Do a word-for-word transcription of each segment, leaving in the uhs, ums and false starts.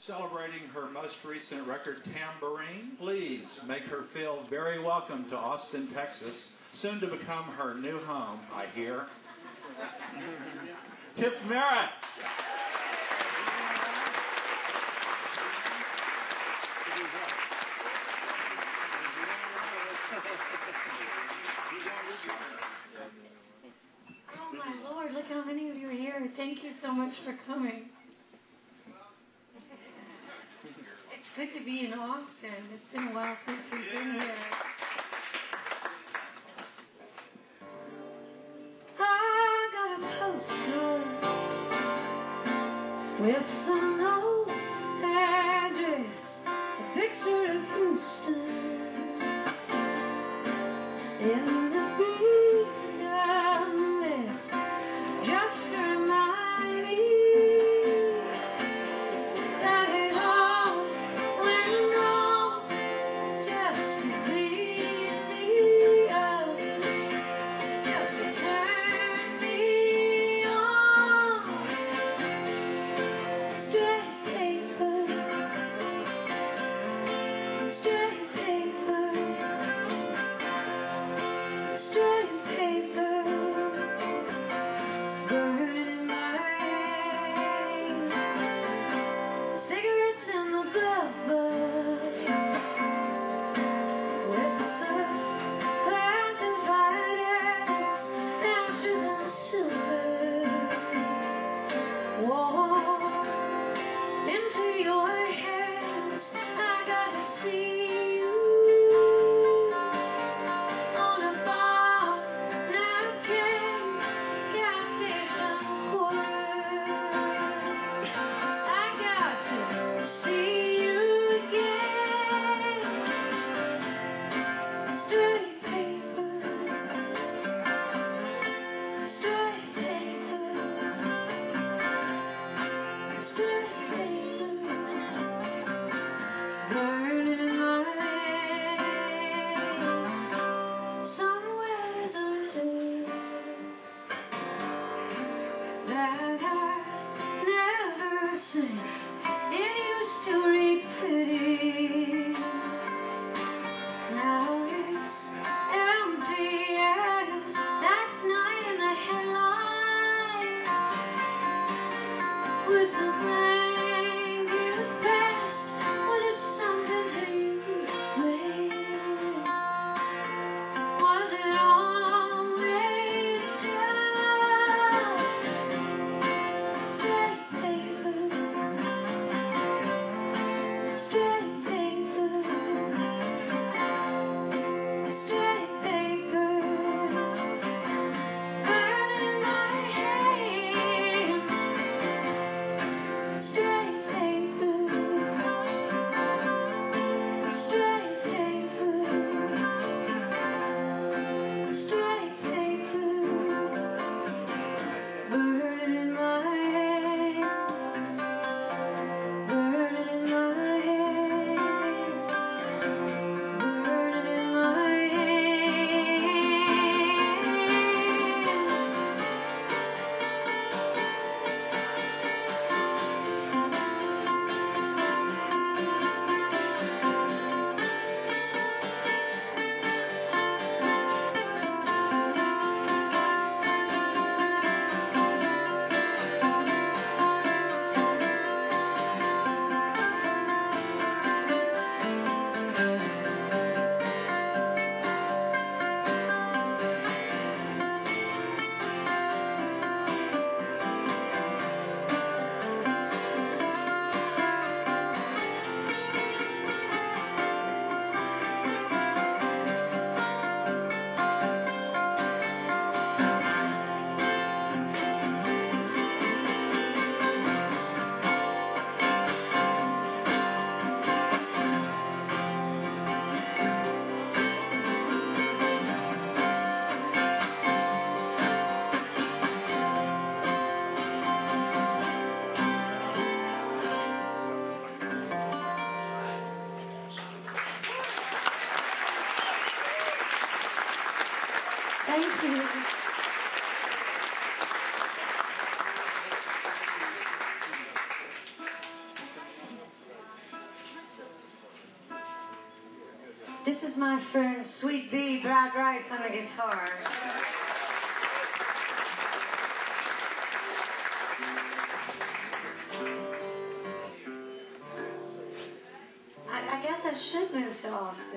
Celebrating her most recent record, Tambourine, please make her feel very welcome to Austin, Texas, soon to become her new home, I hear. Tip Merritt. Oh my Lord, look how many of you are here. Thank you so much for coming. It's good to be in Austin. It's been a while since we've been here. I got a postcard with an old address, a picture of Houston in the beat of this, just to remind me that it all went wrong, just to beat me up, just to turn me on. Straight paper, straight paper, straight paper, burning in my hand. Cigarettes in the glove book, with the classified ads, ashes and silver. Walk into your hands, I gotta see you on a bar napkin, gas station corner. I got to see you again. Straight paper, straight paper, straight paper, burning in my hands. Somewhere there's a letter that I never sent. It used to read pretty. Now it's empty as that night in the headlights, with the blankets passed. Was it something to you, babe? Was it always just straight paper, straight paper, straight paper, burning in my hands. Straight paper, straight paper, straight paper, burning in my hands, burning in my hands, burning in my hands. Thank you. This is my friend Sweet Bee Brad Rice on the guitar. I, I guess I should move to Austin.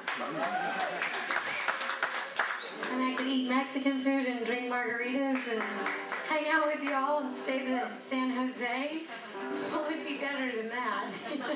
And I could eat Mexican food and drink margaritas and hang out with y'all and stay in San Jose. What would be better than that?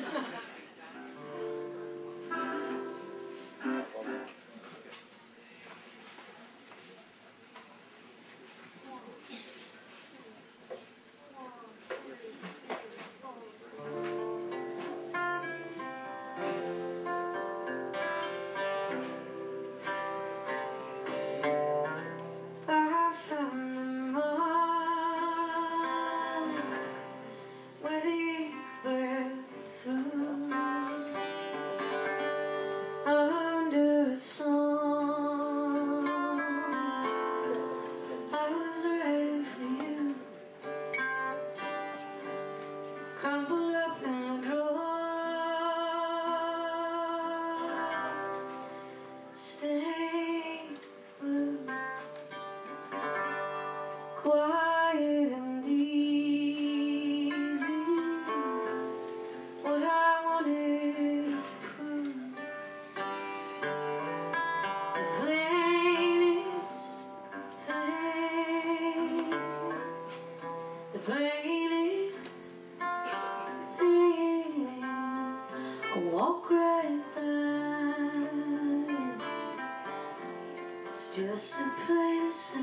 Just a place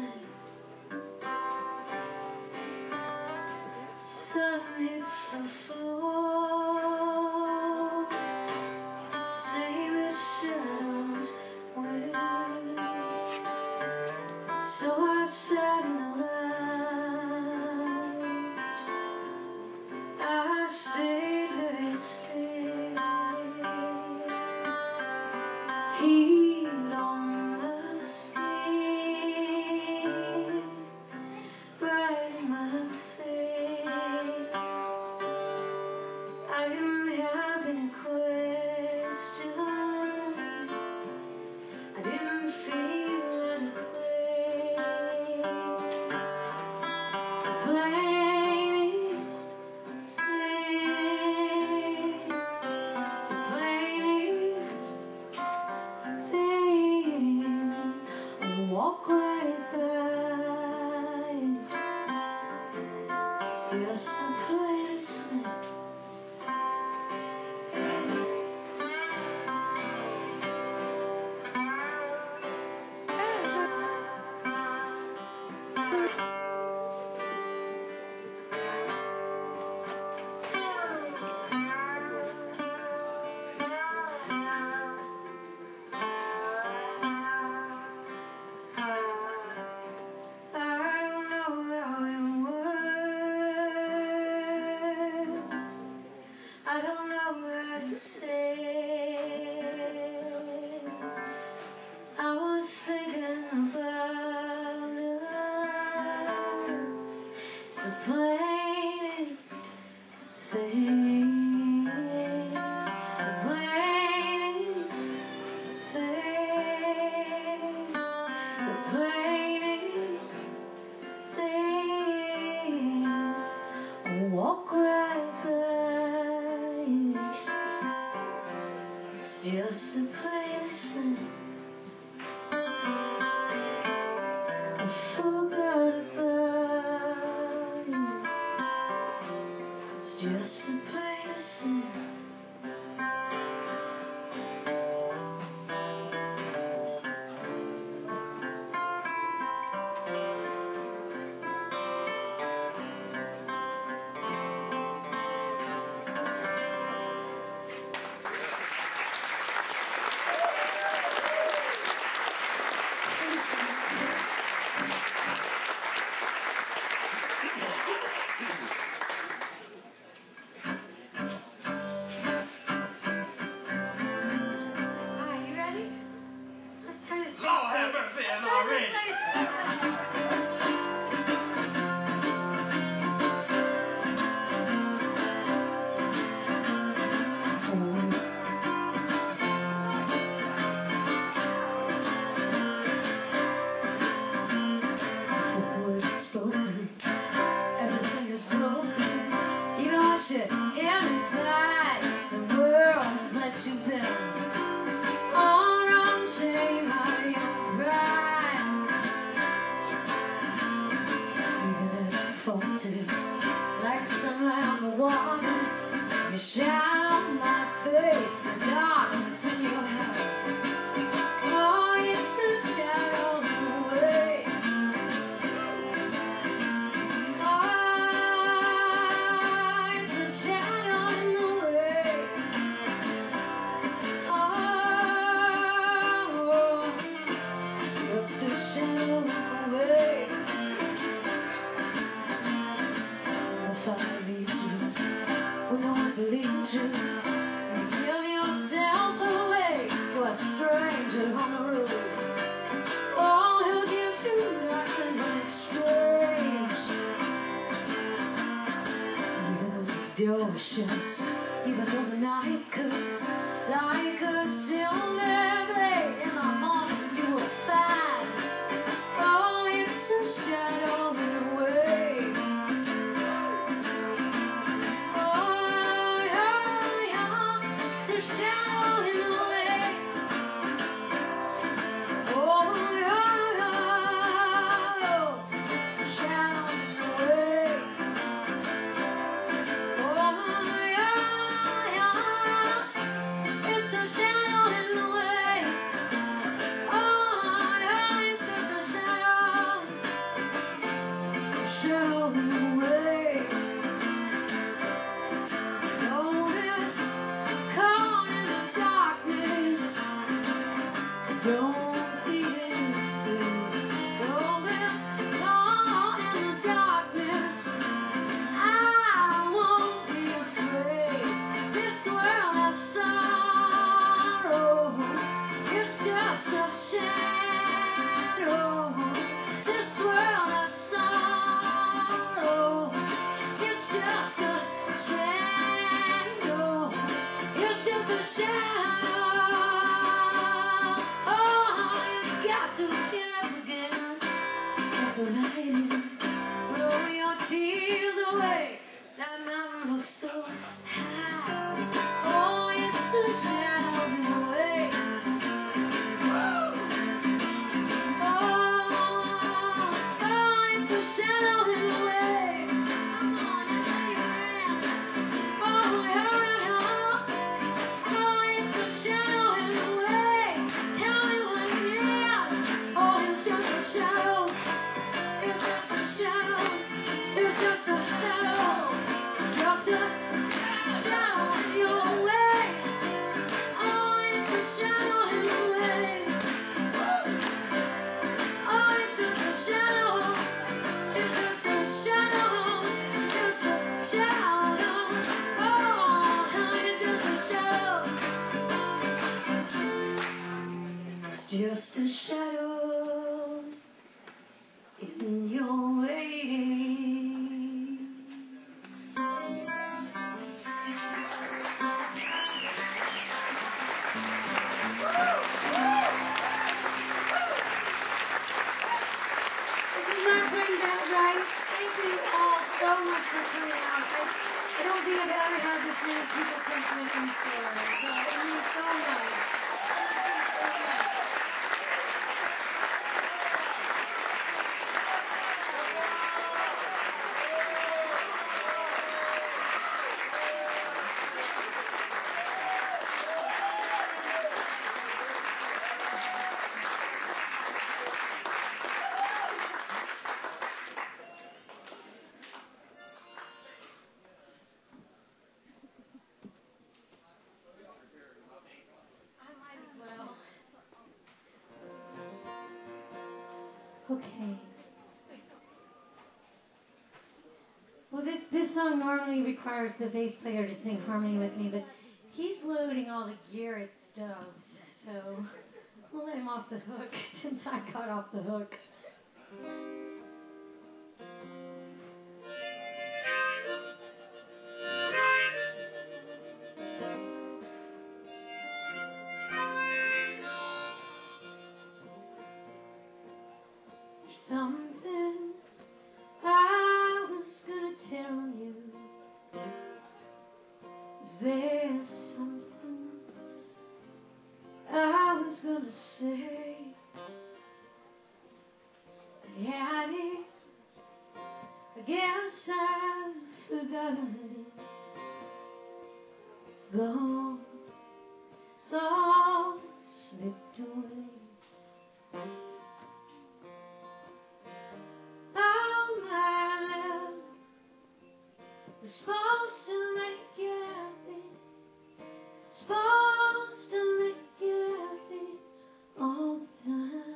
sun hits the floor, same as shadows will. So I sat in the light, I stayed very still. Heat on the skin, bright in my face. I didn't have any questions. I didn't feel out of place. The plainest thing, the plainest thing, I walk right by. It's just a place. I don't know how it works. I don't know how to say. I was thinking about us. It's the plainest thing. The plainest thing. The plainest thing. I walk right by. It's just a place I forgot about it. It's just a place. And inside, the world has let you down. All wrong shame, my young pride. Even if you falter, like sunlight on the water, you shine on my face, the darkness in your heart. Oh, it's a shadow in the way. Oh, it's a shadow in the way. Oh, it's just a shadow in the way. If I leave you when no one believes you, you give yourself away to a stranger on the road. Oh, who gives you nothing in exchange? Even when the door shuts, even though the night cuts like a silver blade, in the morning you will find. Oh, it's a shadow in the way. Shadow in the way. Oh, yeah, yeah. It's a shadow in the way. Oh, yeah, yeah. It's a shadow in the way. Oh, yeah, it's just a shadow. It's a shadow in the way. Oh, yeah. Caught in the darkness, don't be afraid. Don't be caught in the darkness, I won't be afraid. This world has sorrow, it's just a shadow. This world has sorrow, it's just a shadow. It's just a shadow. Oh, you got to get up again. Get the light in. Throw your tears away. That mountain looks so high. Oh, it's a shadow in the way. Oh, oh, it's a shadow in the way. Come on, I know you're in. Oh, yeah. Shadow in the way. Tell me what it is. Oh, it's just a shadow. It's just a shadow. It's just a shadow. It's just a shadow in your way. Oh, it's a shadow in the way. Oh, it's just a shadow. It's just a shadow. It's just a shadow. Oh, it's just a shadow. It's just a shadow in your waiting. This is my Bring That Rice. Thank you all so much for coming out. I, I don't think I've ever had this many people come to Mission Store. So it means so much. Thank you so much. Okay. Well, this, this song normally requires the bass player to sing harmony with me, but he's loading all the gear at Stubbs, so we'll let him off the hook since I got off the hook. Something I was gonna tell you. Is there something I was gonna say? I had it, I guess I've forgotten it. It's gone, it's all slipped away. Oh, my love was supposed to make you happy, supposed to make you happy all the time.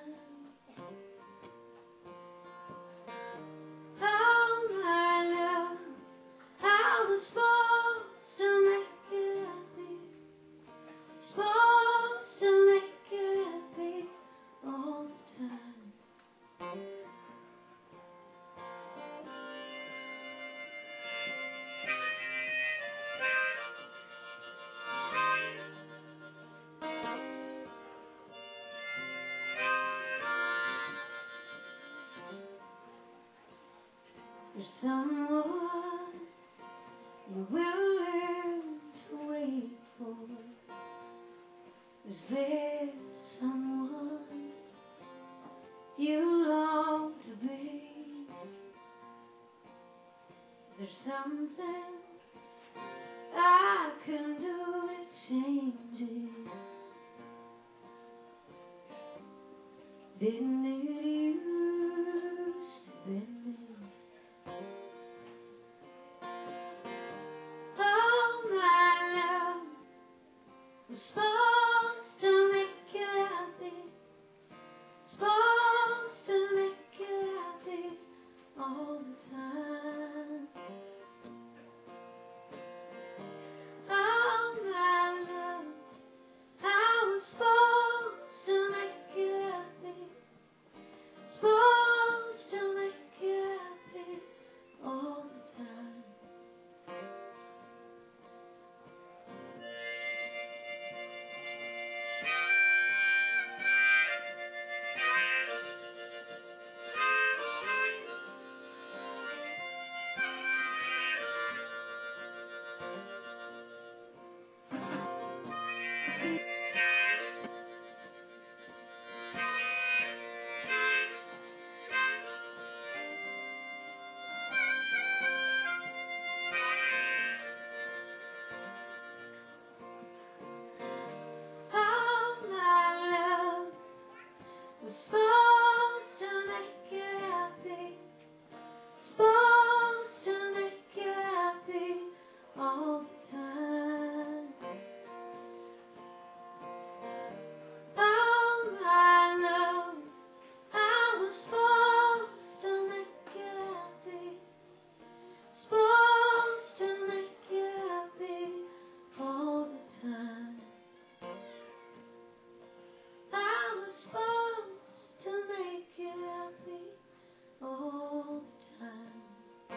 Oh, my love, I was supposed to make you happy, supposed to make you happy all the time. There's someone you're willing to wait for. Is there someone you long to be? Is there something I can do to change it? Didn't it used to be me? Oh, my love was supposed to make you happy, supposed to make you happy all the time. Oh, my love, I was supposed to make you happy, supposed to make you happy all the time. Oh, my love was supposed to make you happy, supposed to make you happy all the time. Oh, my love, I was supposed to make you happy, supposed to make you happy all the time. I was supposed to make you happy all the time.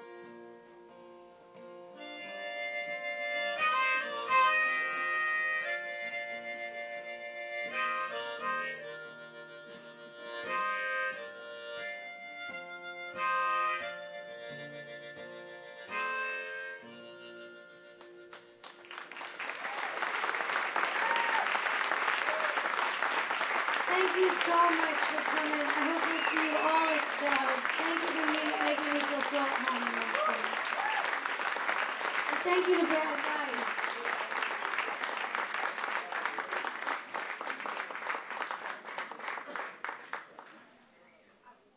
Thank you so much for coming. I hope to see you all at Stouts. Thank you for me, making me feel so at home in this place. And thank you to Brad.